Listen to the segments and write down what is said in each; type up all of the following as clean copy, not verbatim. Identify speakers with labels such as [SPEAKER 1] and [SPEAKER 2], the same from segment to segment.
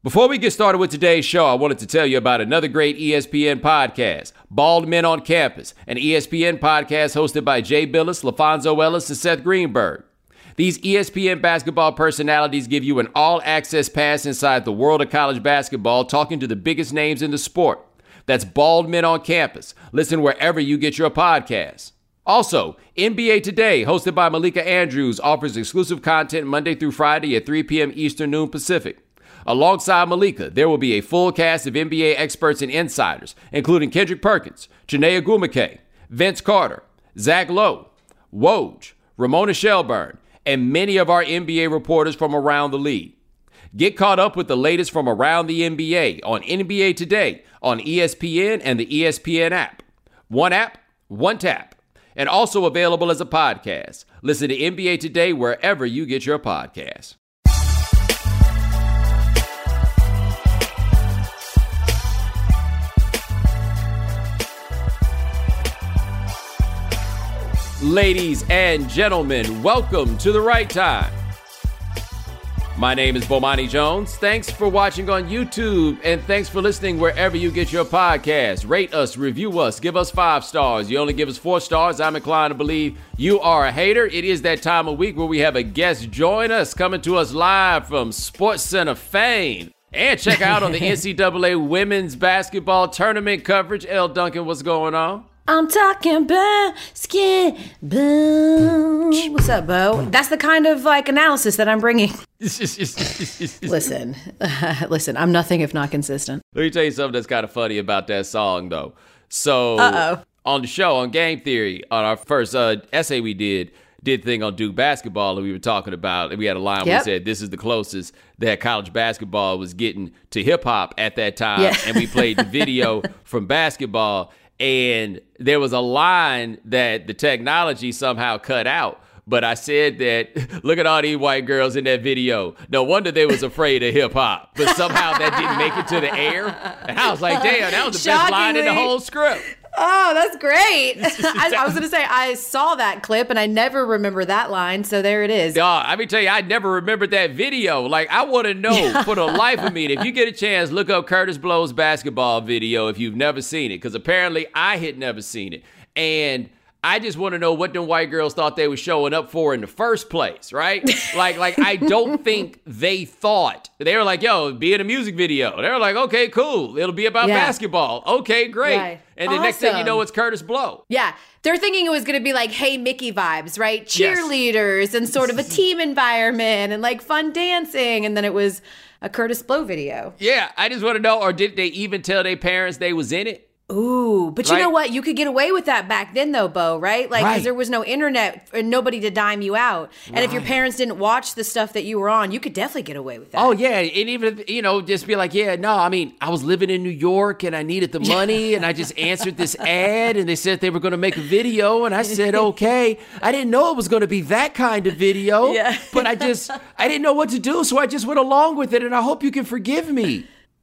[SPEAKER 1] Before we get started with today's show, I wanted to tell you about another great ESPN podcast, Bald Men on Campus, an ESPN podcast hosted by Jay Billis, LaFonso Ellis, and Seth Greenberg. These ESPN basketball personalities give you an all-access pass inside the world of college basketball, talking to the biggest names in the sport. That's Bald Men on Campus. Listen wherever you get your podcasts. Also, NBA Today, hosted by Malika Andrews, offers exclusive content Monday through Friday at 3 p.m. Eastern, noon Pacific. Alongside Malika, there will be a full cast of NBA experts and insiders, including Kendrick Perkins, Chiney Ogwumike, Vince Carter, Zach Lowe, Woj, Ramona Shelburne, and many of our NBA reporters from around the league. Get caught up with the latest from around the NBA on NBA Today on ESPN and the ESPN app. One app, one tap. And also available as a podcast. Listen to NBA Today wherever you get your podcasts. Ladies and gentlemen, welcome to The Right Time. My name is Bomani Jones. Thanks for watching on YouTube, and thanks for listening wherever you get your podcast. Rate us, review us, give us 5 stars. You only give us 4 stars, I'm inclined to believe you are a hater. It is that time of week where we have a guest join us, coming to us live from SportsCenter fame. And check out on the NCAA women's basketball tournament coverage. L. Duncan, what's going on?
[SPEAKER 2] I'm talking basketball. What's up, Bo? That's the kind of analysis that I'm bringing. Listen, I'm nothing if not consistent.
[SPEAKER 1] Let me tell you something that's kind of funny about that song, though. So on the show, on Game Theory, on our first essay we did thing on Duke basketball, and we were talking about, and we had a line where we said this is the closest that college basketball was getting to hip hop at that time. Yeah. And we played the video from basketball. And there was a line that the technology somehow cut out. But I said that, look at all these white girls in that video. No wonder they was afraid of hip hop. But somehow that didn't make it to the air. And I was like, damn, that was the best line in the whole script.
[SPEAKER 2] Oh, that's great. I was going to say, I saw that clip and I never remember that line. So there it is.
[SPEAKER 1] Let me tell you, I never remembered that video. Like, I want to know for the life of me, if you get a chance, look up Curtis Blow's basketball video if you've never seen it. Because apparently I had never seen it. And I just want to know what them white girls thought they were showing up for in the first place, right? like I don't think they thought. They were like, yo, be in a music video. They were like, okay, cool. It'll be about basketball. Okay, great. Right. And the next thing you know, it's Curtis Blow.
[SPEAKER 2] Yeah. They're thinking it was going to be like Hey Mickey vibes, right? Cheerleaders and sort of a team environment and fun dancing. And then it was a Curtis Blow video.
[SPEAKER 1] Yeah. I just want to know, or did they even tell their parents they was in it?
[SPEAKER 2] Ooh, but you know what? You could get away with that back then, though, Bo, right? Because there was no internet and nobody to dime you out. And if your parents didn't watch the stuff that you were on, you could definitely get away with that.
[SPEAKER 1] Oh, yeah. And even, just be like, I was living in New York and I needed the money and I just answered this ad and they said they were going to make a video. And I said, okay. I didn't know it was going to be that kind of video, but I didn't know what to do. So I just went along with it and I hope you can forgive me.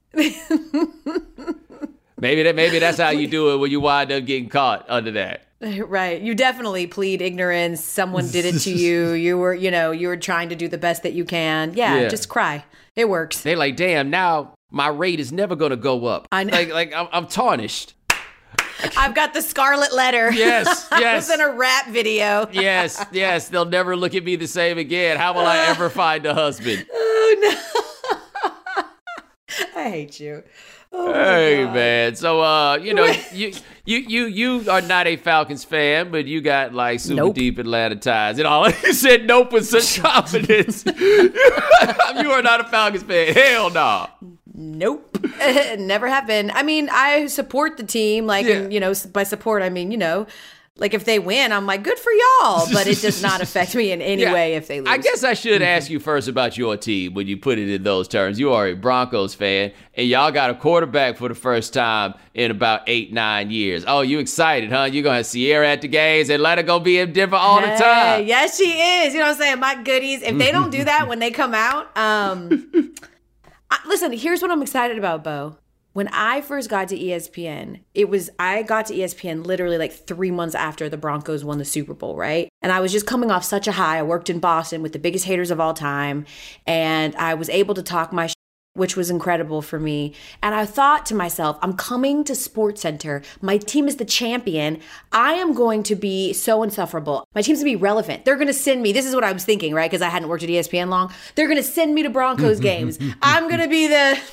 [SPEAKER 1] Maybe that's how you do it when you wind up getting caught under that.
[SPEAKER 2] Right. You definitely plead ignorance. Someone did it to you. You were trying to do the best that you can. Yeah. Just cry. It works.
[SPEAKER 1] They're like, damn, now my rate is never going to go up.
[SPEAKER 2] I know.
[SPEAKER 1] I'm tarnished.
[SPEAKER 2] I've got the scarlet letter.
[SPEAKER 1] Yes.
[SPEAKER 2] I was in a rap video.
[SPEAKER 1] Yes. They'll never look at me the same again. How will I ever find a husband?
[SPEAKER 2] Oh, no. I hate you. Oh
[SPEAKER 1] hey man, so you are not a Falcons fan, but you got super deep Atlanta ties and all. You said nope with such confidence. You are not a Falcons fan. Hell no.
[SPEAKER 2] Nope, never have been. I mean, I support the team. And, by support, I mean if they win, I'm like, good for y'all. But it does not affect me in any way if they lose.
[SPEAKER 1] I guess I should ask you first about your team when you put it in those terms. You are a Broncos fan, and y'all got a quarterback for the first time in about 8-9 years. Oh, you excited, huh? You're going to have Sierra at the games. Atlanta going to be in Denver all the time.
[SPEAKER 2] Yes, she is. You know what I'm saying? My goodies. If they don't do that when they come out, listen, here's what I'm excited about, Bo. When I first got to ESPN, I got to ESPN literally 3 months after the Broncos won the Super Bowl, right? And I was just coming off such a high. I worked in Boston with the biggest haters of all time, and I was able to talk my which was incredible for me. And I thought to myself, I'm coming to SportsCenter. My team is the champion. I am going to be so insufferable. My team's going to be relevant. They're going to send me. This is what I was thinking, right? Because I hadn't worked at ESPN long. They're going to send me to Broncos games. I'm going to be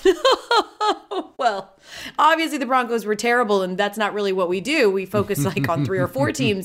[SPEAKER 2] the... Well, obviously the Broncos were terrible, and that's not really what we do. We focus like on 3 or 4 teams.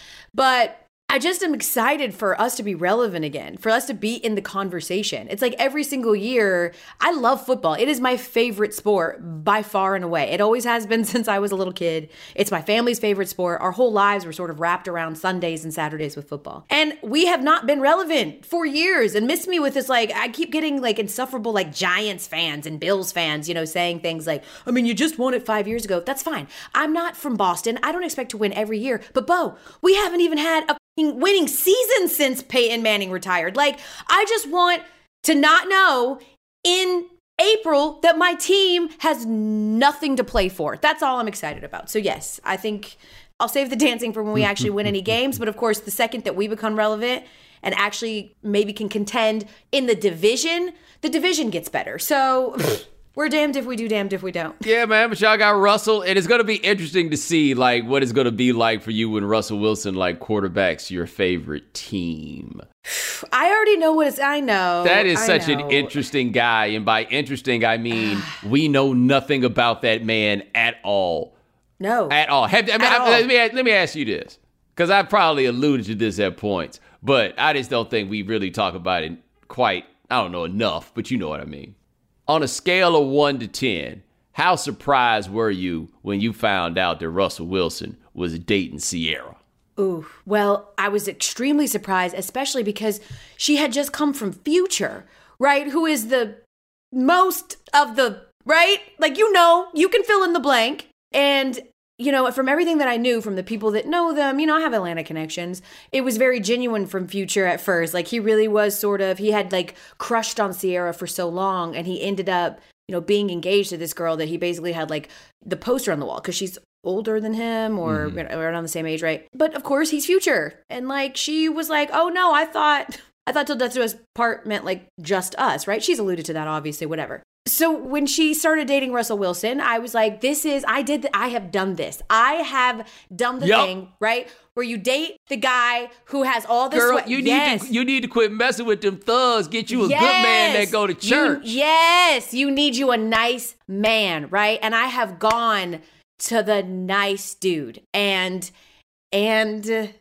[SPEAKER 2] But I just am excited for us to be relevant again, for us to be in the conversation. It's like every single year, I love football. It is my favorite sport by far and away. It always has been since I was a little kid. It's my family's favorite sport. Our whole lives were sort of wrapped around Sundays and Saturdays with football. And we have not been relevant for years. And miss me with this, like, I keep getting like insufferable like Giants fans and Bills fans, you know, saying things like, I mean, you just won it 5 years ago. That's fine. I'm not from Boston. I don't expect to win every year. But Bo, we haven't even had a winning season since Peyton Manning retired. Like, I just want to not know in April that my team has nothing to play for. That's all I'm excited about. So yes, I think I'll save the dancing for when we actually win any games. But of course, the second that we become relevant and actually maybe can contend in the division gets better. So we're damned if we do, damned if we don't.
[SPEAKER 1] Yeah, man, but y'all got Russell, and it's going to be interesting to see, like, what it's going to be like for you when Russell Wilson, like, quarterbacks your favorite team.
[SPEAKER 2] I already know what it's, I know.
[SPEAKER 1] That is such an interesting guy, and by interesting, I mean we know nothing about that man at all.
[SPEAKER 2] No.
[SPEAKER 1] At all. Let me ask you this, because I probably alluded to this at points, but I just don't think we really talk about it quite, I don't know, enough, but you know what I mean. On a scale of 1 to 10, how surprised were you when you found out that Russell Wilson was dating Ciara?
[SPEAKER 2] Ooh, well, I was extremely surprised, especially because she had just come from Future, right? Who is the most of the, right? Like, you know, you can fill in the blank. And, you know, from everything that I knew from the people that know them, you know, I have Atlanta connections. It was very genuine from Future at first. Like, he really was sort of, he had like crushed on Ciara for so long, and he ended up, you know, being engaged to this girl that he basically had like the poster on the wall because she's older than him or around the same age, right? But of course he's Future. And like, she was like, oh no, I thought Till Death Do Us Part meant like just us, right? She's alluded to that, obviously, whatever. So when she started dating Russell Wilson, I was like, I have done this. I have done the thing, right? Where you date the guy who has all this
[SPEAKER 1] Girl, you need to quit messing with them thugs. Get you a good man that go to church.
[SPEAKER 2] You need you a nice man, right? And I have gone to the nice dude. And it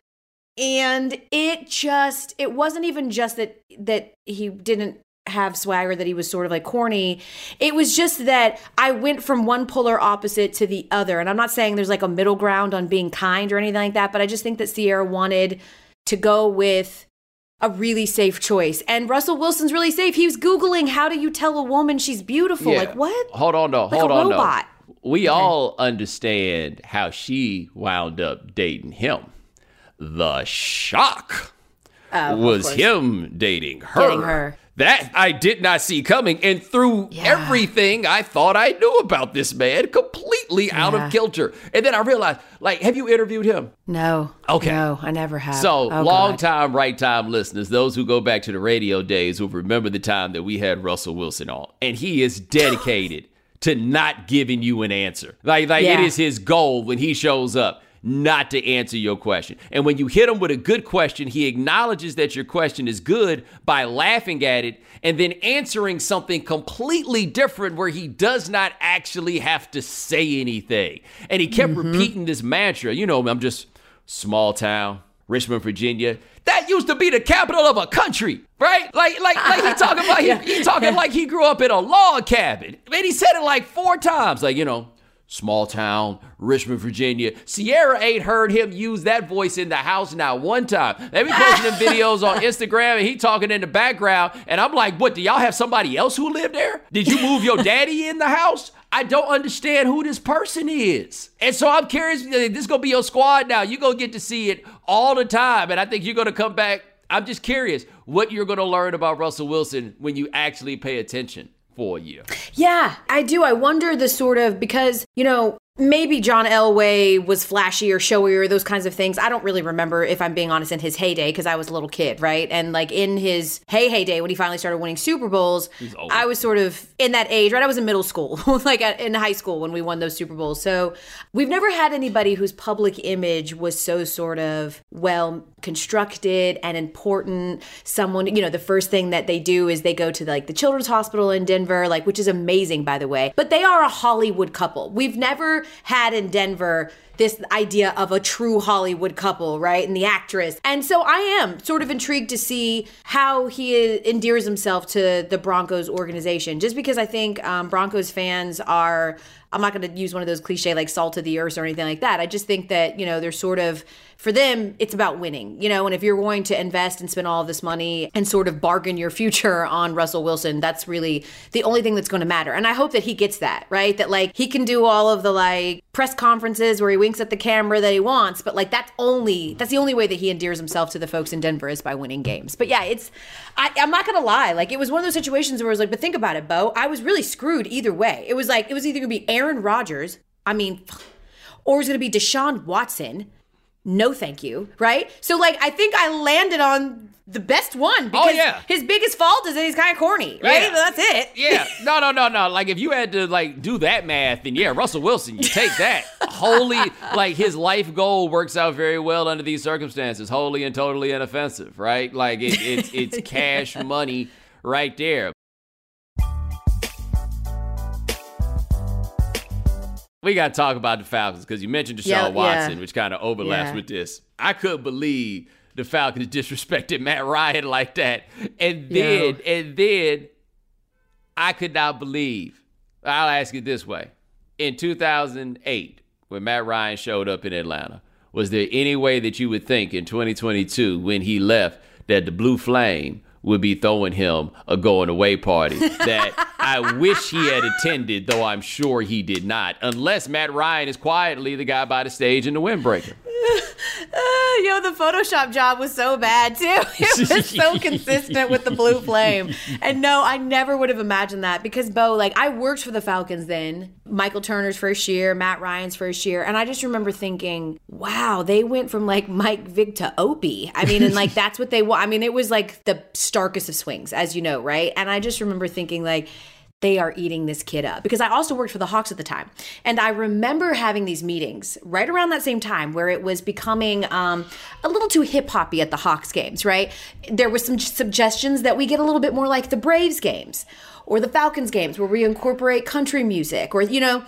[SPEAKER 2] wasn't even just that he didn't have swagger, that he was sort of like corny. It was just that I went from one polar opposite to the other. And I'm not saying there's like a middle ground on being kind or anything like that, but I just think that Ciara wanted to go with a really safe choice. And Russell Wilson's really safe. He was Googling, how do you tell a woman she's beautiful? Yeah. Like, what?
[SPEAKER 1] Hold on, though.
[SPEAKER 2] Like hold on, robot.
[SPEAKER 1] Though. We all understand how she wound up dating him. The shock was him dating her.
[SPEAKER 2] Getting her.
[SPEAKER 1] That I did not see coming. And through everything I thought I knew about this man, completely out of kilter. And then I realized, like, have you interviewed him?
[SPEAKER 2] No.
[SPEAKER 1] Okay.
[SPEAKER 2] No, I never have.
[SPEAKER 1] So long time, right time listeners, those who go back to the radio days will remember the time that we had Russell Wilson on. And he is dedicated to not giving you an answer. Like it is his goal when he shows up, not to answer your question. And when you hit him with a good question, he acknowledges that your question is good by laughing at it and then answering something completely different where he does not actually have to say anything. And he kept repeating this mantra. You know, I'm just small town, Richmond, Virginia. That used to be the capital of a country, right? Like he talking about, he talking like he grew up in a log cabin. Man, he said it like 4 times, like, you know, small town, Richmond, Virginia. Ciara ain't heard him use that voice in the house not one time. They be posting them videos on Instagram and he talking in the background. And I'm like, what, do y'all have somebody else who lived there? Did you move your daddy in the house? I don't understand who this person is. And so I'm curious, this is going to be your squad now. You're going to get to see it all the time. And I think you're going to come back. I'm just curious what you're going to learn about Russell Wilson when you actually pay attention for a year.
[SPEAKER 2] Yeah, I do. I wonder the sort of, because, you know, Maybe John Elway was flashy or showy or those kinds of things. I don't really remember, if I'm being honest, in his heyday, because I was a little kid, right? And like in his heyday, when he finally started winning Super Bowls, I was sort of in that age, right? I was in middle school, like in high school when we won those Super Bowls. So we've never had anybody whose public image was so sort of well constructed and important. Someone, the first thing that they do is they go to like the Children's Hospital in Denver, like, which is amazing, by the way. But they are a Hollywood couple. We've never had in Denver this idea of a true Hollywood couple, right? And the actress. And so I am sort of intrigued to see how he endears himself to the Broncos organization, just because I think Broncos fans are, I'm not going to use one of those cliche like salt of the earth or anything like that. I just think that, they're sort of, for them, it's about winning, and if you're going to invest and spend all of this money and sort of bargain your future on Russell Wilson, that's really the only thing that's going to matter. And I hope that he gets that, right? That like he can do all of the like press conferences where he winks at the camera that he wants, but like that's the only way that he endears himself to the folks in Denver is by winning games. But yeah, I'm not going to lie. Like it was one of those situations where I was like, but think about it, Bo, I was really screwed either way. It was either going to be Aaron Rodgers, or it was going to be Deshaun Watson. No, thank you. Right? So, like, I think I landed on the best one because his biggest fault is that he's kind of corny, right? Yeah. That's it.
[SPEAKER 1] Yeah. No. Like, if you had to, like, do that math, then, Russell Wilson, you take that. Like, his life goal works out very well under these circumstances. Wholly and totally inoffensive, right? Like, it's cash money right there. We got to talk about the Falcons because you mentioned Deshaun Watson, which kind of overlaps with this. I couldn't believe the Falcons disrespected Matt Ryan like that. And then I could not believe. I'll ask it this way. In 2008, when Matt Ryan showed up in Atlanta, was there any way that you would think in 2022 when he left that the Blue Flame would be throwing him a going away party that I wish he had attended, though I'm sure he did not, unless Matt Ryan is quietly the guy by the stage in the windbreaker.
[SPEAKER 2] The Photoshop job was so bad too. It was so consistent with the Blue Flame. And no, I never would have imagined that because Bo, like I worked for the Falcons then, Michael Turner's first year, Matt Ryan's first year. And I just remember thinking, wow, they went from like Mike Vick to Opie. I mean, and like, that's what they want. I mean, it was like the starkest of swings, as you know, right? And I just remember thinking like, they are eating this kid up. Because I also worked for the Hawks at the time. And I remember having these meetings right around that same time where it was becoming a little too hip-hoppy at the Hawks games, right? There was some suggestions that we get a little bit more like the Braves games or the Falcons games where we incorporate country music or, and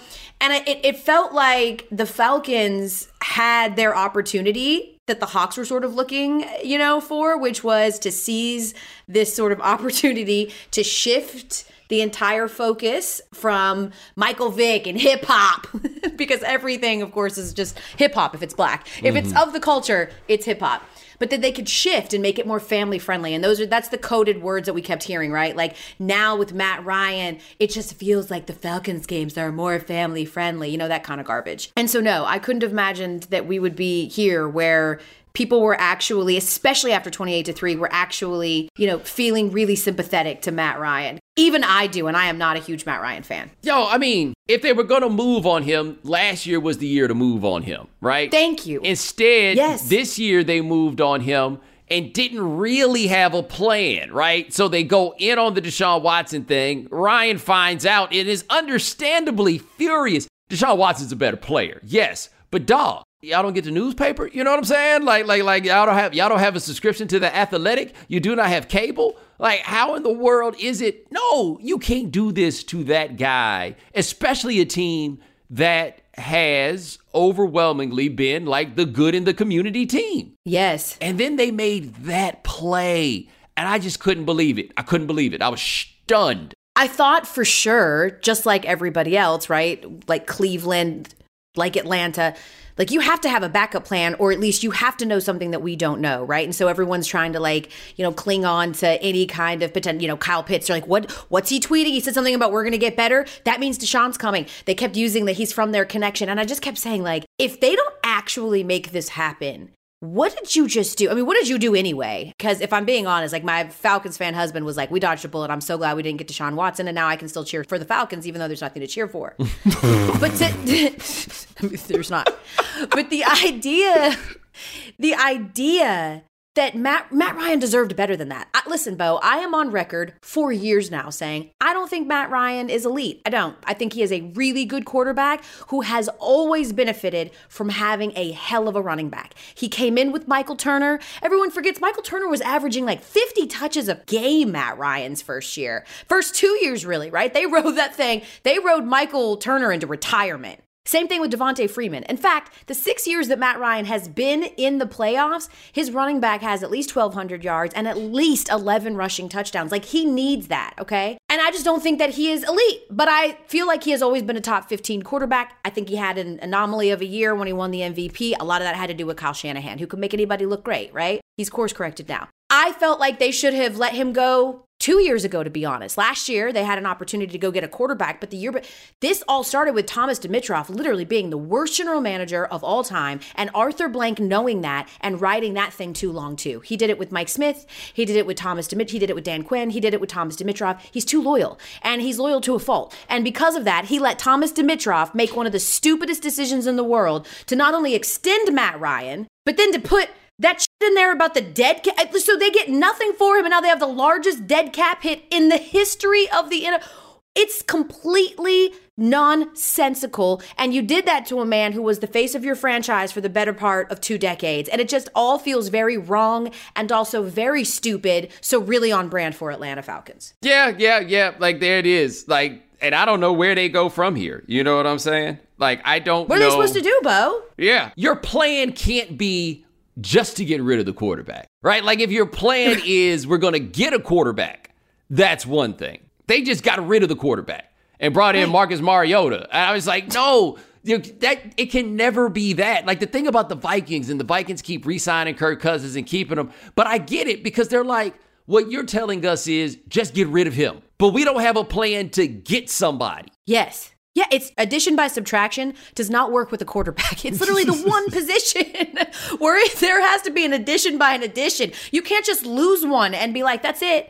[SPEAKER 2] it felt like the Falcons had their opportunity that the Hawks were sort of looking, for, which was to seize this sort of opportunity to shift the entire focus from Michael Vick and hip hop, because everything, of course, is just hip hop if it's black. If it's of the culture, it's hip hop. But that they could shift and make it more family friendly. And that's the coded words that we kept hearing, right? Like now with Matt Ryan, it just feels like the Falcons games are more family friendly, that kind of garbage. And so no, I couldn't have imagined that we would be here where people were actually, especially after 28-3, were actually, feeling really sympathetic to Matt Ryan. Even I do, and I am not a huge Matt Ryan fan.
[SPEAKER 1] I mean, if they were going to move on him, last year was the year to move on him, right?
[SPEAKER 2] Thank you.
[SPEAKER 1] Instead, this year they moved on him and didn't really have a plan, right? So they go in on the Deshaun Watson thing. Ryan finds out and is understandably furious. Deshaun Watson's a better player, yes, but dog, y'all don't get the newspaper? You know what I'm saying? Like y'all don't have a subscription to the Athletic? You do not have cable? Like, how in the world is it? No, you can't do this to that guy, especially a team that has overwhelmingly been like the good in the community team.
[SPEAKER 2] Yes.
[SPEAKER 1] And then they made that play, and I just couldn't believe it. I was stunned.
[SPEAKER 2] I thought for sure, just like everybody else, right? Like Cleveland, like Atlanta, like you have to have a backup plan, or at least you have to know something that we don't know, right? And so everyone's trying to cling on to any kind of potential, Kyle Pitts, they're like, what's he tweeting? He said something about we're going to get better. That means Deshaun's coming. They kept using that he's from their connection. And I just kept saying, like, if they don't actually make this happen, what did you just do? I mean, what did you do anyway? Because if I'm being honest, like my Falcons fan husband was like, we dodged a bullet. I'm so glad we didn't get Deshaun Watson. And now I can still cheer for the Falcons, even though there's nothing to cheer for. But there's not. But the idea that Matt Ryan deserved better than that. Listen, Bo, I am on record for years now saying I don't think Matt Ryan is elite. I don't. I think he is a really good quarterback who has always benefited from having a hell of a running back. He came in with Michael Turner. Everyone forgets Michael Turner was averaging like 50 touches a game Matt Ryan's first year. First 2 years, really, right? They rode that thing. They rode Michael Turner into retirement. Same thing with Devontae Freeman. In fact, the 6 years that Matt Ryan has been in the playoffs, his running back has at least 1,200 yards and at least 11 rushing touchdowns. Like, he needs that, okay? And I just don't think that he is elite, but I feel like he has always been a top 15 quarterback. I think he had an anomaly of a year when he won the MVP. A lot of that had to do with Kyle Shanahan, who could make anybody look great, right? He's course corrected now. I felt like they should have let him go 2 years ago, to be honest. Last year, they had an opportunity to go get a quarterback, but this all started with Thomas Dimitroff literally being the worst general manager of all time, and Arthur Blank knowing that and riding that thing too long, too. He did it with Mike Smith. He did it with Thomas Dimitroff. He did it with Dan Quinn. He did it with Thomas Dimitroff. He's too loyal, and he's loyal to a fault. And because of that, he let Thomas Dimitroff make one of the stupidest decisions in the world to not only extend Matt Ryan, but then to put that shit in there about the dead cap. So they get nothing for him, and now they have the largest dead cap hit in the history of the NFL. It's completely nonsensical. And you did that to a man who was the face of your franchise for the better part of 2 decades. And it just all feels very wrong and also very stupid. So really on brand for Atlanta Falcons.
[SPEAKER 1] Yeah. Like, there it is. Like, and I don't know where they go from here. You know what I'm saying? Like, I don't know.
[SPEAKER 2] What are they supposed to do, Bo?
[SPEAKER 1] Yeah. Your plan can't be just to get rid of the quarterback, right? Like, if your plan is we're going to get a quarterback, that's one thing. They just got rid of the quarterback and brought in Marcus Mariota. And I was like, no, that it can never be that. Like, the thing about the Vikings, and the Vikings keep re-signing Kirk Cousins and keeping him, but I get it, because they're like, what you're telling us is just get rid of him. But we don't have a plan to get somebody.
[SPEAKER 2] Yes. Yeah, it's addition by subtraction does not work with a quarterback. It's literally the one position where there has to be an addition by an addition. You can't just lose one and be like, that's it.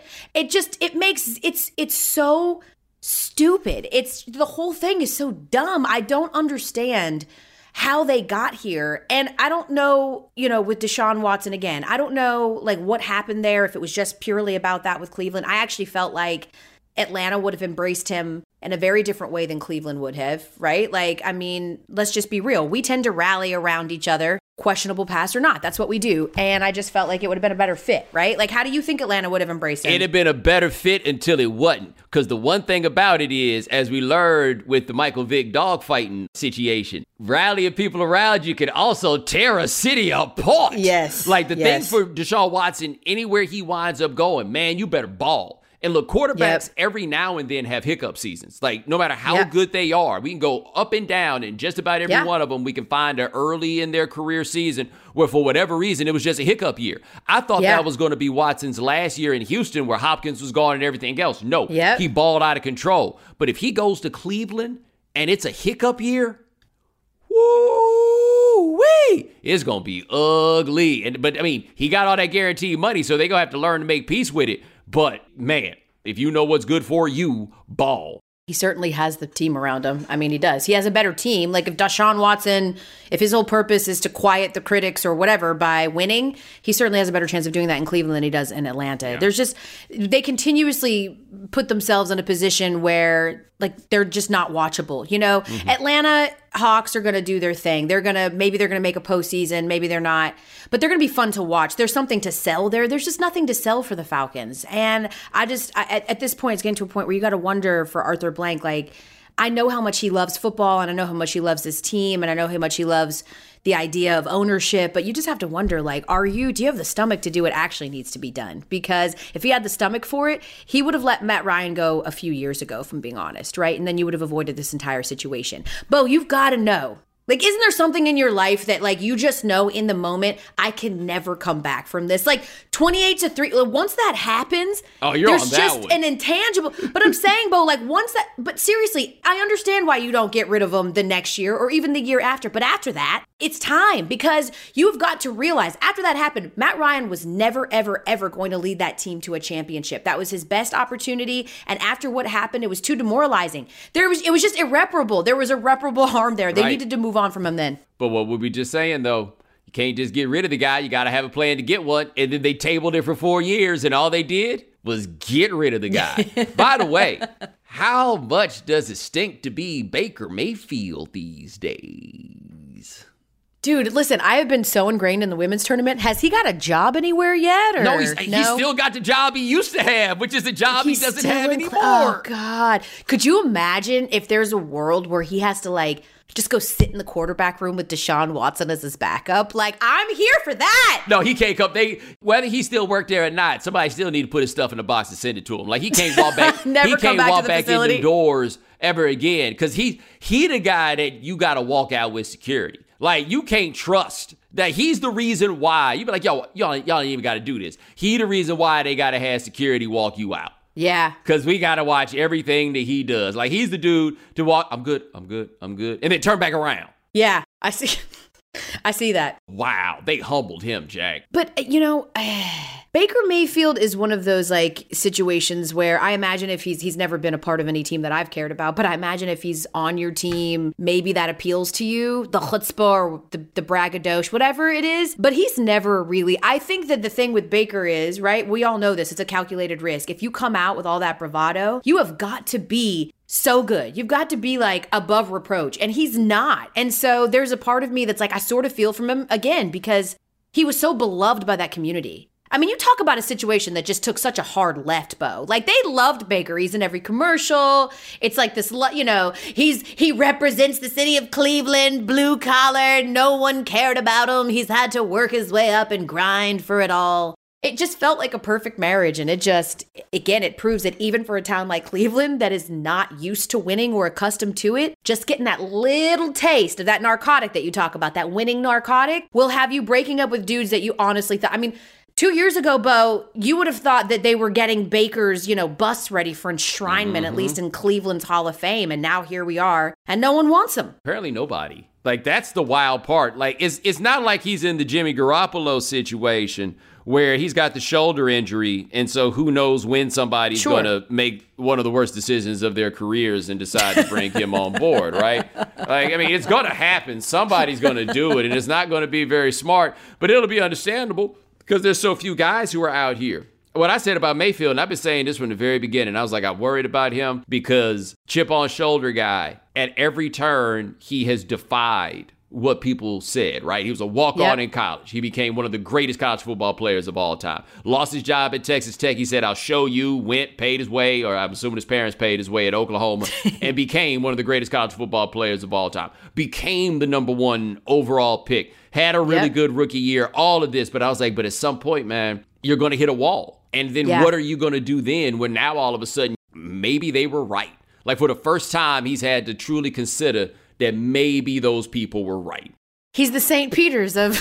[SPEAKER 2] It's so stupid. The whole thing is so dumb. I don't understand how they got here. And I don't know, with Deshaun Watson again, I don't know like what happened there, if it was just purely about that with Cleveland. I actually felt like Atlanta would have embraced him in a very different way than Cleveland would have, right? Like, I mean, let's just be real. We tend to rally around each other, questionable pass or not. That's what we do. And I just felt like it would have been a better fit, right? Like, how do you think Atlanta would have embraced him?
[SPEAKER 1] It'd have been a better fit until it wasn't. Because the one thing about it is, as we learned with the Michael Vick dogfighting situation, rallying people around you can also tear a city apart.
[SPEAKER 2] Yes.
[SPEAKER 1] Like, the thing for Deshaun Watson, anywhere he winds up going, man, you better ball. And look, quarterbacks every now and then have hiccup seasons. Like, no matter how good they are, we can go up and down, and just about every one of them, we can find an early in their career season where, for whatever reason, it was just a hiccup year. I thought that was going to be Watson's last year in Houston, where Hopkins was gone and everything else. No, he balled out of control. But if he goes to Cleveland and it's a hiccup year, woo-wee, it's going to be ugly. But, I mean, he got all that guaranteed money, so they're going to have to learn to make peace with it. But, man, if you know what's good for you, ball.
[SPEAKER 2] He certainly has the team around him. I mean, he does. He has a better team. Like, if Deshaun Watson, if his whole purpose is to quiet the critics or whatever by winning, he certainly has a better chance of doing that in Cleveland than he does in Atlanta. Yeah. There's just, they continuously put themselves in a position where, like, they're just not watchable. Mm-hmm. Atlanta Hawks are going to do their thing. Maybe they're going to make a postseason. Maybe they're not. But they're going to be fun to watch. There's something to sell there. There's just nothing to sell for the Falcons. And at this point, it's getting to a point where you got to wonder for Arthur Blank, like, I know how much he loves football, and I know how much he loves his team, and I know how much he loves the idea of ownership, but you just have to wonder, like, do you have the stomach to do what actually needs to be done? Because if he had the stomach for it, he would have let Matt Ryan go a few years ago, if I'm being honest, right? And then you would have avoided this entire situation. Bo, you've got to know Like, isn't there something in your life that, like, you just know in the moment, I can never come back from this? Like, 28-3, once that happens, there's just an intangible. But I'm saying, Bo, like, but seriously, I understand why you don't get rid of them the next year or even the year after. But after that, it's time, because you've got to realize after that happened, Matt Ryan was never, ever, ever going to lead that team to a championship. That was his best opportunity. And after what happened, it was too demoralizing. It was just irreparable. There was irreparable harm there. They needed to move on from him then.
[SPEAKER 1] But what we were just saying, though, you can't just get rid of the guy. You got to have a plan to get one. And then they tabled it for 4 years, and all they did was get rid of the guy. By the way, how much does it stink to be Baker Mayfield these days?
[SPEAKER 2] Dude, listen, I have been so ingrained in the women's tournament. Has he got a job anywhere yet? Or?
[SPEAKER 1] No, he's still got the job he used to have, which is a job he doesn't have anymore.
[SPEAKER 2] Oh, God. Could you imagine if there's a world where he has to, like, just go sit in the quarterback room with Deshaun Watson as his backup? Like, I'm here for that.
[SPEAKER 1] No, he can't come. Whether he still worked there or not, somebody still need to put his stuff in a box and send it to him. Like, he can't walk back. He can't walk back in the doors ever again, because he the guy that you got to walk out with security. Like, you can't trust that he's the reason why. You be like, y'all ain't even got to do this. He the reason why they got to have security walk you out.
[SPEAKER 2] Yeah.
[SPEAKER 1] Because we got to watch everything that he does. Like, he's the dude to walk, I'm good. And then turn back around.
[SPEAKER 2] Yeah, I see. I see that.
[SPEAKER 1] Wow, they humbled him, Jack.
[SPEAKER 2] But, Baker Mayfield is one of those, like, situations where I imagine if he's never been a part of any team that I've cared about, but I imagine if he's on your team, maybe that appeals to you, the chutzpah or the braggadocio, whatever it is. But he's never really, I think that the thing with Baker is, right, we all know this, it's a calculated risk. If you come out with all that bravado, you have got to be so good. You've got to be, like, above reproach. And he's not. And so there's a part of me that's like, I sort of feel from him again, because he was so beloved by that community. I mean, you talk about a situation that just took such a hard left, Bo. Like, they loved Baker. He's in every commercial. It's like this, he represents the city of Cleveland, blue collar. No one cared about him. He's had to work his way up and grind for it all. It just felt like a perfect marriage. And it proves that even for a town like Cleveland that is not used to winning or accustomed to it, just getting that little taste of that narcotic that you talk about, that winning narcotic, will have you breaking up with dudes that you honestly thought, 2 years ago, Bo, you would have thought that they were getting Baker's, bus ready for enshrinement, at least in Cleveland's Hall of Fame. And now here we are, and no one wants him.
[SPEAKER 1] Apparently nobody. Like, that's the wild part. Like, it's not like he's in the Jimmy Garoppolo situation where he's got the shoulder injury, and so who knows when somebody's going to make one of the worst decisions of their careers and decide to bring him on board, right? It's going to happen. Somebody's going to do it, and it's not going to be very smart, but it'll be understandable because there's so few guys who are out here. What I said about Mayfield, and I've been saying this from the very beginning, I was like, I'm worried about him because chip on shoulder guy, at every turn, he has defied what people said, right? He was a walk-on in college. He became one of the greatest college football players of all time. Lost his job at Texas Tech. He said, I'll show you, went, paid his way, or I'm assuming his parents paid his way at Oklahoma, and became one of the greatest college football players of all time. Became the number 1 overall pick. Had a really good rookie year, all of this. But I was like, but at some point, man, you're going to hit a wall. And then what are you going to do then when now all of a sudden, maybe they were right? Like, for the first time, he's had to truly consider that maybe those people were right.
[SPEAKER 2] He's the St. Peter's of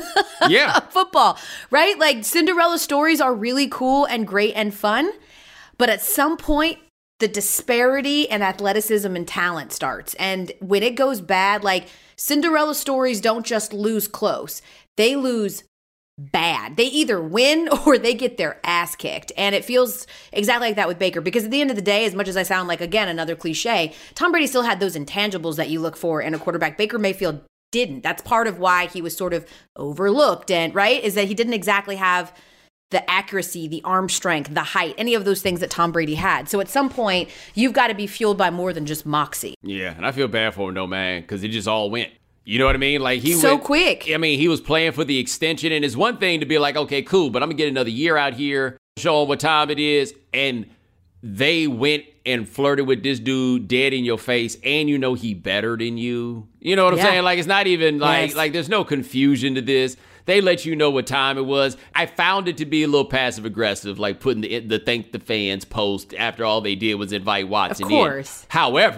[SPEAKER 2] football, right? Like, Cinderella stories are really cool and great and fun, but at some point, the disparity in athleticism and talent starts. And when it goes bad, like, Cinderella stories don't just lose close. They lose bad. They either win or they get their ass kicked. And it feels exactly like that with Baker, because at the end of the day, as much as I sound like, again, another cliche, Tom Brady still had those intangibles that you look for in a quarterback. Baker Mayfield didn't. That's part of why he was sort of overlooked, and right, is that he didn't exactly have the accuracy, the arm strength, the height, any of those things that Tom Brady had. So at some point, you've got to be fueled by more than just moxie.
[SPEAKER 1] Yeah, and I feel bad for him though, man, because it just all went. You know what I mean? Like, he
[SPEAKER 2] so quick.
[SPEAKER 1] He was playing for the extension, and it's one thing to be like, okay, cool, but I'm gonna get another year out here, show him what time it is, and they went and flirted with this dude dead in your face, and you know he better than you. You know what I'm saying? Like, it's not even like there's no confusion to this. They let you know what time it was. I found it to be a little passive aggressive, like putting the thank the fans post after all they did was invite Watson in.
[SPEAKER 2] Of course.
[SPEAKER 1] However,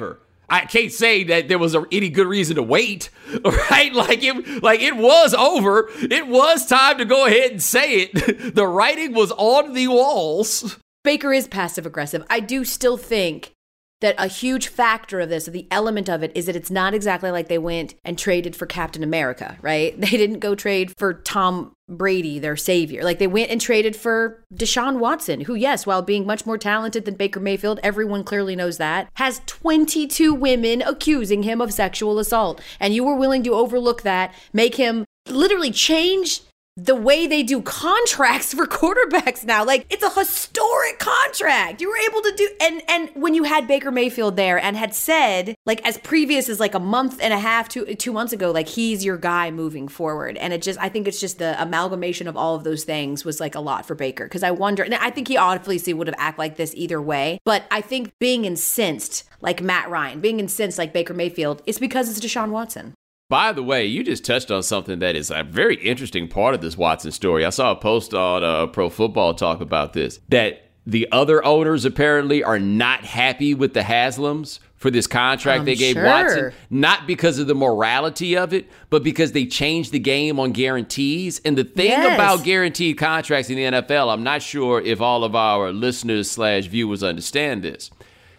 [SPEAKER 1] I can't say that there was any good reason to wait, right? Like it was over. It was time to go ahead and say it. The writing was on the walls.
[SPEAKER 2] Baker is passive aggressive. I do still think that a huge factor of this, the element of it, is that it's not exactly like they went and traded for Captain America, right? They didn't go trade for Tom Brady, their savior. Like, they went and traded for Deshaun Watson, who, yes, while being much more talented than Baker Mayfield, everyone clearly knows that, has 22 women accusing him of sexual assault. And you were willing to overlook that, make him literally change the way they do contracts for quarterbacks now. Like, it's a historic contract. You were able to do, and when you had Baker Mayfield there and had said, like, as previous as like a month and a half to 2 months ago, like, he's your guy moving forward. And I think it's just the amalgamation of all of those things was like a lot for Baker. Because I wonder, and I think he obviously would have acted like this either way, but I think being incensed like Matt Ryan, being incensed like Baker Mayfield, it's because it's Deshaun Watson.
[SPEAKER 1] By the way, you just touched on something that is a very interesting part of this Watson story. I saw a post on Pro Football Talk about this, that the other owners apparently are not happy with the Haslams for this contract they gave Watson, not because of the morality of it, but because they changed the game on guarantees. And the thing about guaranteed contracts in the NFL, I'm not sure if all of our listeners/viewers understand this.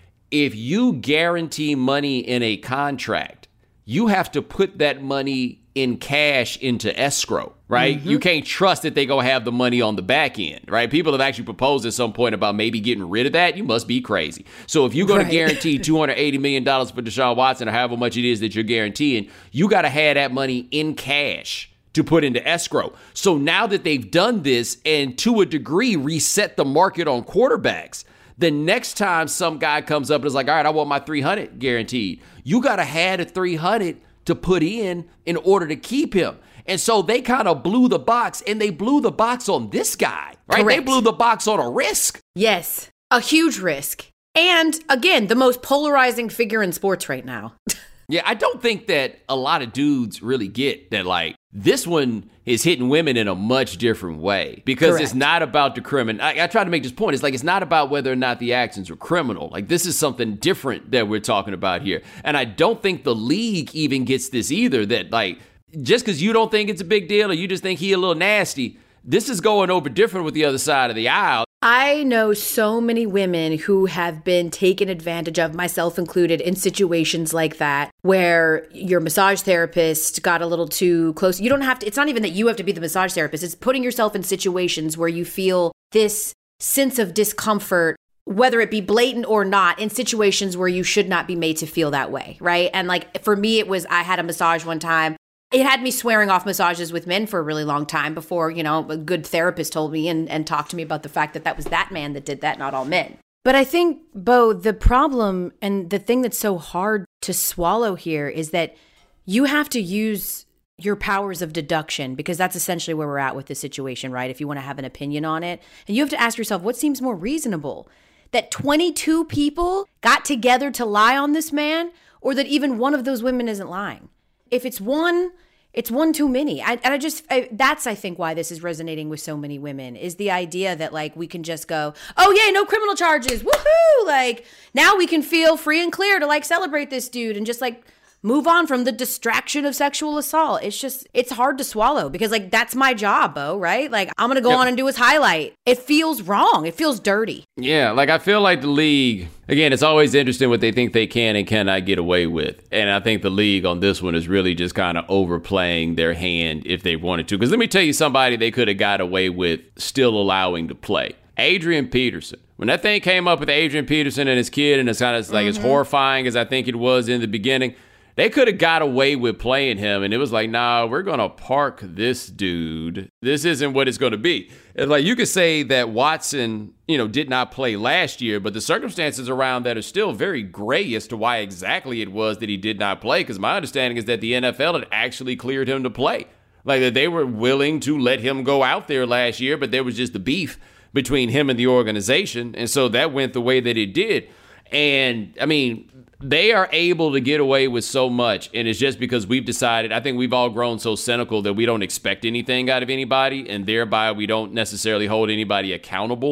[SPEAKER 1] If you guarantee money in a contract, you have to put that money in cash into escrow, right? Mm-hmm. You can't trust that they're going to have the money on the back end, right? People have actually proposed at some point about maybe getting rid of that. You must be crazy. So if you're going to guarantee $280 million for Deshaun Watson or however much it is that you're guaranteeing, you got to have that money in cash to put into escrow. So now that they've done this and to a degree reset the market on quarterbacks, the next time some guy comes up and is like, all right, I want my 300 guaranteed, you got to have the 300 to put in order to keep him. And so they kind of blew the box, and they blew the box on this guy, right? Correct. They blew the box on a risk.
[SPEAKER 2] Yes, a huge risk. And again, the most polarizing figure in sports right now.
[SPEAKER 1] Yeah, I don't think that a lot of dudes really get that, like, this one is hitting women in a much different way because Correct. It's not about the criminal. I try to make this point. It's like, it's not about whether or not the actions were criminal. Like, this is something different that we're talking about here. And I don't think the league even gets this either, that, like, just because you don't think it's a big deal or you just think he a little nasty, this is going over different with the other side of the aisle.
[SPEAKER 2] I know so many women who have been taken advantage of, myself included, in situations like that, where your massage therapist got a little too close. You don't have to, it's not even that you have to be the massage therapist. It's putting yourself in situations where you feel this sense of discomfort, whether it be blatant or not, in situations where you should not be made to feel that way, right? And like, for me, it was, I had a massage one time. It had me swearing off massages with men for a really long time before, you know, a good therapist told me and talked to me about the fact that that was that man that did that, not all men. But I think, Bo, the problem and the thing that's so hard to swallow here is that you have to use your powers of deduction, because that's essentially where we're at with this situation, right? If you want to have an opinion on it. And you have to ask yourself, what seems more reasonable? That 22 people got together to lie on this man, or that even one of those women isn't lying? If it's one too many. That's, I think, why this is resonating with so many women, is the idea that, like, we can just go, oh yeah, no criminal charges, woohoo! Like, now we can feel free and clear to, like, celebrate this dude and just, like, move on from the distraction of sexual assault. It's hard to swallow, because, like, that's my job, Bo, right? Like, I'm going to go on and do his highlight. It feels wrong. It feels dirty.
[SPEAKER 1] Yeah, like, I feel like the league, again, it's always interesting what they think they can and cannot get away with. And I think the league on this one is really just kind of overplaying their hand if they wanted to. Because let me tell you somebody they could have got away with still allowing to play. Adrian Peterson. When that thing came up with Adrian Peterson and his kid, and it's kind of like as horrifying as I think it was in the beginning, they could have got away with playing him, and it was like, nah, we're going to park this dude. This isn't what it's going to be. And like, you could say that Watson, did not play last year, but the circumstances around that are still very gray as to why exactly it was that he did not play, because my understanding is that the NFL had actually cleared him to play. Like, that they were willing to let him go out there last year, but there was just the beef between him and the organization, and so that went the way that it did. And, I mean, they are able to get away with so much, and it's just because we've decided, I think we've all grown so cynical that we don't expect anything out of anybody, and thereby we don't necessarily hold anybody accountable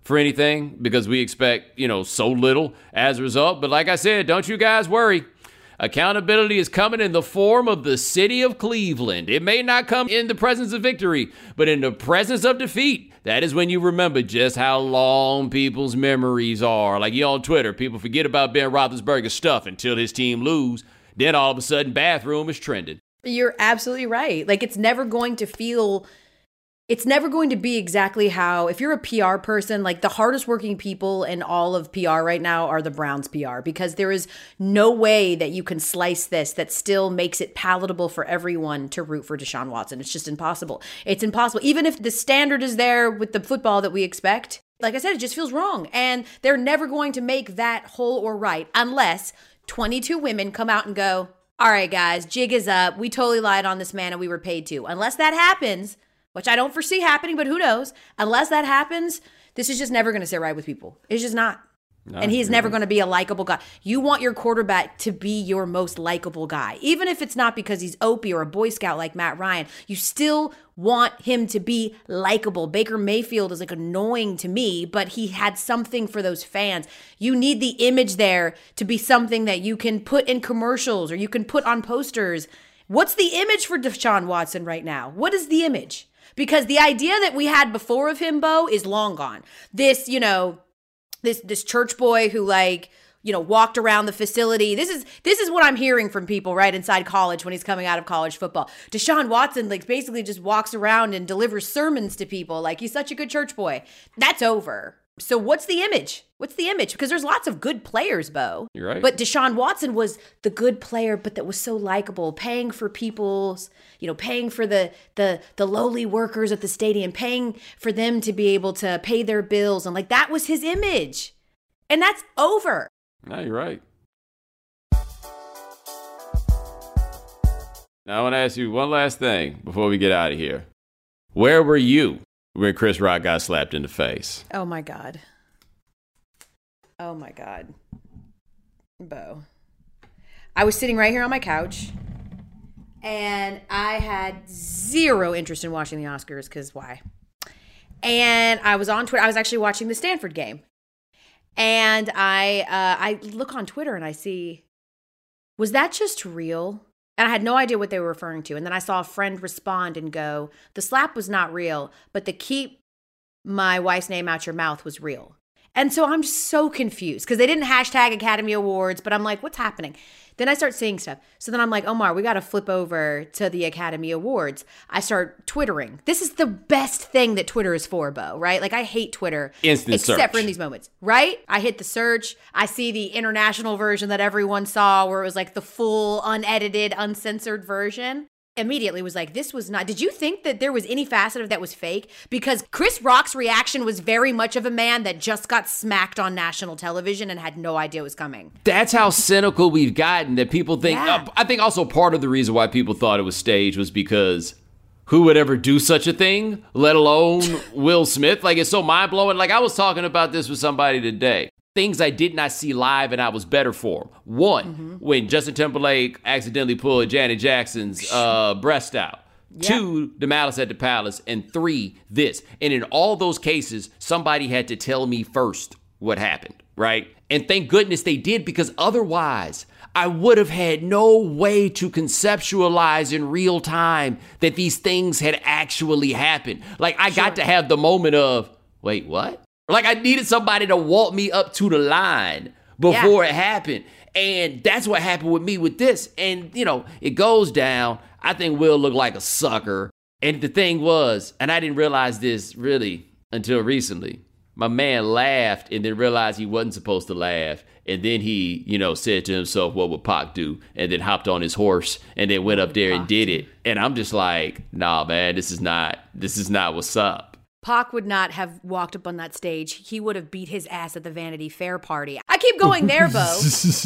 [SPEAKER 1] for anything because we expect, so little as a result. But like I said, don't you guys worry. Accountability is coming in the form of the city of Cleveland. It may not come in the presence of victory, but in the presence of defeat. That is when you remember just how long people's memories are. Like you on Twitter, people forget about Ben Roethlisberger's stuff until his team lose. Then all of a sudden, bathroom is trending.
[SPEAKER 2] You're absolutely right. Like it's never going to be exactly how, if you're a PR person, like the hardest working people in all of PR right now are the Browns PR, because there is no way that you can slice this that still makes it palatable for everyone to root for Deshaun Watson. It's just impossible. It's impossible. Even if the standard is there with the football that we expect, like I said, it just feels wrong. And they're never going to make that whole or right unless 22 women come out and go, all right, guys, jig is up. We totally lied on this man and we were paid to. Unless that happens, which I don't foresee happening, but who knows? Unless that happens, this is just never going to sit right with people. It's just not. And he's never going to be a likable guy. You want your quarterback to be your most likable guy. Even if it's not because he's Opie or a Boy Scout like Matt Ryan, you still want him to be likable. Baker Mayfield is like annoying to me, but he had something for those fans. You need the image there to be something that you can put in commercials or you can put on posters. What's the image for Deshaun Watson right now? What is the image? Because the idea that we had before of him, Bo, is long gone. This, this church boy who walked around the facility. This is what I'm hearing from people right inside college when he's coming out of college football. Deshaun Watson basically just walks around and delivers sermons to people. Like he's such a good church boy. That's over. So what's the image? What's the image? Because there's lots of good players, Bo.
[SPEAKER 1] You're right.
[SPEAKER 2] But Deshaun Watson was the good player, but that was so likable, paying for people's, paying for the lowly workers at the stadium, paying for them to be able to pay their bills. And that was his image. And that's over.
[SPEAKER 1] No, you're right. Now I want to ask you one last thing before we get out of here. Where were you when Chris Rock got slapped in the face?
[SPEAKER 2] Oh, my God. Oh, my God. Bo. I was sitting right here on my couch, and I had zero interest in watching the Oscars, because why? And I was on Twitter. I was actually watching the Stanford game. And I look on Twitter, and I see, was that just real? And I had no idea what they were referring to. And then I saw a friend respond and go, the slap was not real, but the keep my wife's name out your mouth was real. And so I'm just so confused because they didn't hashtag Academy Awards, but I'm like, what's happening? Then I start seeing stuff. So then I'm like, Omar, we got to flip over to the Academy Awards. I start Twittering. This is the best thing that Twitter is for, Bo, right? Like I hate Twitter.
[SPEAKER 1] Instant
[SPEAKER 2] except
[SPEAKER 1] search.
[SPEAKER 2] for in these moments, right? I hit the search. I see the international version that everyone saw where it was like the full, unedited, uncensored version. Immediately was like, this was not, did you think that there was any facet of that was fake? Because Chris Rock's reaction was very much of a man that just got smacked on national television and had no idea it was coming.
[SPEAKER 1] That's how cynical we've gotten that people think, I think also part of the reason why people thought it was staged was because who would ever do such a thing, let alone Will Smith? Like it's so mind blowing. Like I was talking about this with somebody today. Things I did not see live and I was better for. One, when Justin Timberlake accidentally pulled Janet Jackson's breast out. Yep. 2, the Malice at the Palace. And 3, this. And in all those cases, somebody had to tell me first what happened, right? And thank goodness they did, because otherwise I would have had no way to conceptualize in real time that these things had actually happened. Like I got to have the moment of, wait, what? Like I needed somebody to walk me up to the line before it happened. And that's what happened with me with this. And, it goes down. I think Will looked like a sucker. And the thing was, and I didn't realize this really until recently, my man laughed and then realized he wasn't supposed to laugh. And then he, said to himself, what would Pac do? And then hopped on his horse and then went up there and did it. And I'm just like, nah, man, this is not what's up.
[SPEAKER 2] Pac would not have walked up on that stage. He would have beat his ass at the Vanity Fair party. I keep going there, Bo.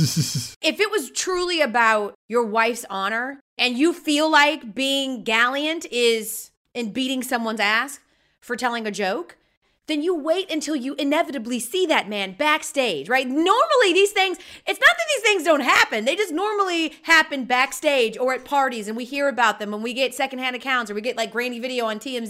[SPEAKER 2] If it was truly about your wife's honor and you feel like being gallant is in beating someone's ass for telling a joke, then you wait until you inevitably see that man backstage, right? Normally these things, it's not that these things don't happen. They just normally happen backstage or at parties and we hear about them and we get secondhand accounts or we get like grainy video on TMZ.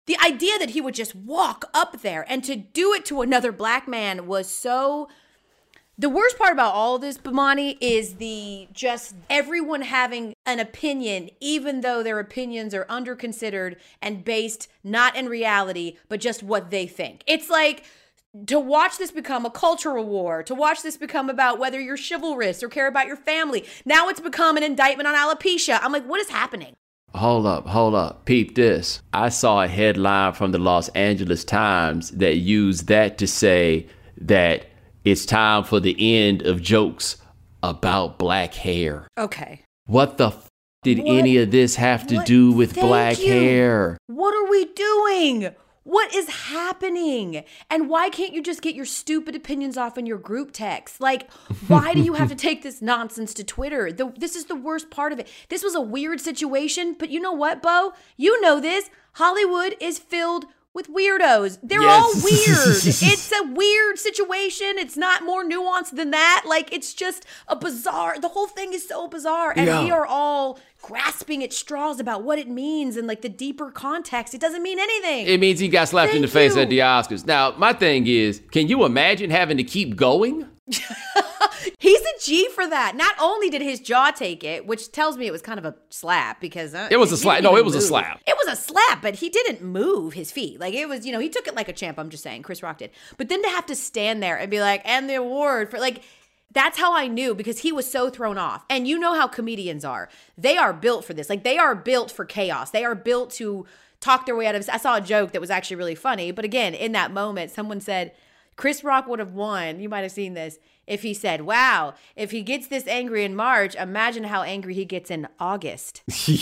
[SPEAKER 2] The idea that he would just walk up there and to do it to another black man was so... The worst part about all of this, Bomani, is just everyone having an opinion, even though their opinions are under-considered and based not in reality, but just what they think. It's like to watch this become a cultural war, to watch this become about whether you're chivalrous or care about your family. Now it's become an indictment on alopecia. I'm like, what is happening?
[SPEAKER 1] Hold up. Peep this. I saw a headline from the Los Angeles Times that used that to say that it's time for the end of jokes about black hair.
[SPEAKER 2] Okay.
[SPEAKER 1] What the did any of this have to do with black hair?
[SPEAKER 2] What are we doing? What is happening? And why can't you just get your stupid opinions off in your group text? Like, why do you have to take this nonsense to Twitter? This is the worst part of it. This was a weird situation, but you know what, Bo? You know this. Hollywood is filled with weirdos. They're all weird. It's a weird situation. It's not more nuanced than that. Like, it's just a bizarre, the whole thing is so bizarre. And we are all grasping at straws about what it means and like the deeper context. It doesn't mean anything.
[SPEAKER 1] It means he got slapped in the face at the Oscars. Now, my thing is, can you imagine having to keep going?
[SPEAKER 2] He's a G for that. Not only did his jaw take it, which tells me it was kind of a slap because...
[SPEAKER 1] it was a slap. No, it was a slap.
[SPEAKER 2] It was a slap, but he didn't move his feet. Like, it was, he took it like a champ, I'm just saying. Chris Rock did. But then to have to stand there and be like, and the award for, like... That's how I knew, because he was so thrown off. And you know how comedians are. They are built for this. Like, they are built for chaos. They are built to talk their way out of... I saw a joke that was actually really funny. But again, in that moment, someone said, Chris Rock would have won. You might have seen this. If he said, wow, if he gets this angry in March, imagine how angry he gets in August.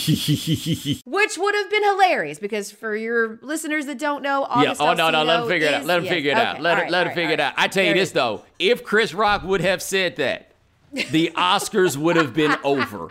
[SPEAKER 2] Which would have been hilarious, because for your listeners that don't know, August
[SPEAKER 1] let him figure it out. Let him figure it out. Let him figure it out. I tell you this, though. If Chris Rock would have said that, the Oscars would have been over.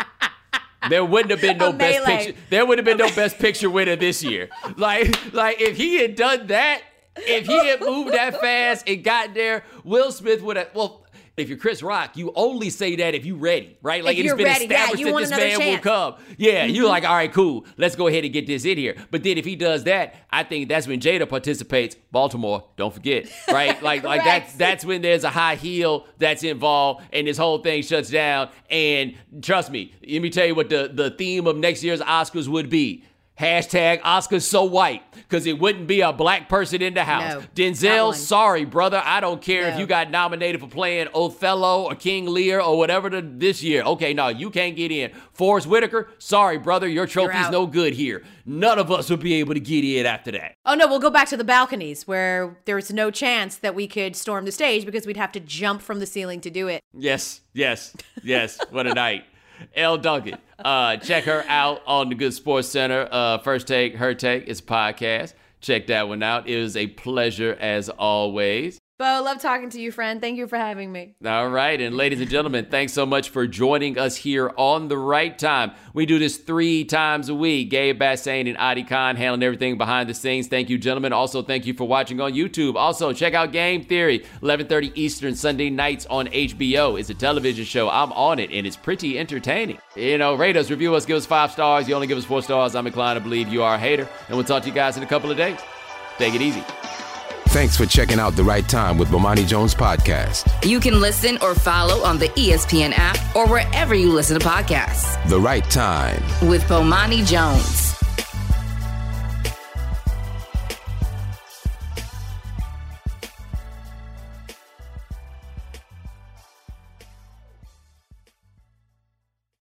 [SPEAKER 1] There wouldn't have been no best picture. There would have been no best picture winner this year. Like if he had done that, if he had moved that fast and got there, Will Smith would have... Well, if you're Chris Rock, you only say that if you're ready, right? Like, it's been established that this man will come. Yeah, you're like, all right, cool. Let's go ahead and get this in here. But then if he does that, I think that's when Jada participates. Baltimore, don't forget, right? Like that's when there's a high heel that's involved and this whole thing shuts down. And trust me, let me tell you what the theme of next year's Oscars would be. Hashtag Oscars so white, because it wouldn't be a black person in the house. No, Denzel, sorry, brother. I don't care if you got nominated for playing Othello or King Lear or whatever this year. Okay, no, you can't get in. Forrest Whitaker, sorry, brother. Your trophy's no good here. None of us will be able to get in after that.
[SPEAKER 2] Oh, no, we'll go back to the balconies where there's no chance that we could storm the stage because we'd have to jump from the ceiling to do it.
[SPEAKER 1] Yes. What a night. Elle Duncan. Check her out on the Good Sports Center. First Take, Her Take. It's a podcast. Check that one out. It was a pleasure as always.
[SPEAKER 2] Bo, love talking to you, friend. Thank you for having me.
[SPEAKER 1] All right. And ladies and gentlemen, thanks so much for joining us here on The Right Time. We do this 3 times a week. Gabe Bassane and Adi Khan handling everything behind the scenes. Thank you, gentlemen. Also, thank you for watching on YouTube. Also, check out Game Theory, 11:30 Eastern, Sunday nights on HBO. It's a television show. I'm on it, and it's pretty entertaining. Rate us, review us, give us 5 stars. You only give us 4 stars. I'm inclined to believe you are a hater. And we'll talk to you guys in a couple of days. Take it easy.
[SPEAKER 3] Thanks for checking out The Right Time with Bomani Jones podcast.
[SPEAKER 4] You can listen or follow on the ESPN app or wherever you listen to podcasts.
[SPEAKER 3] The Right Time
[SPEAKER 4] with Bomani Jones.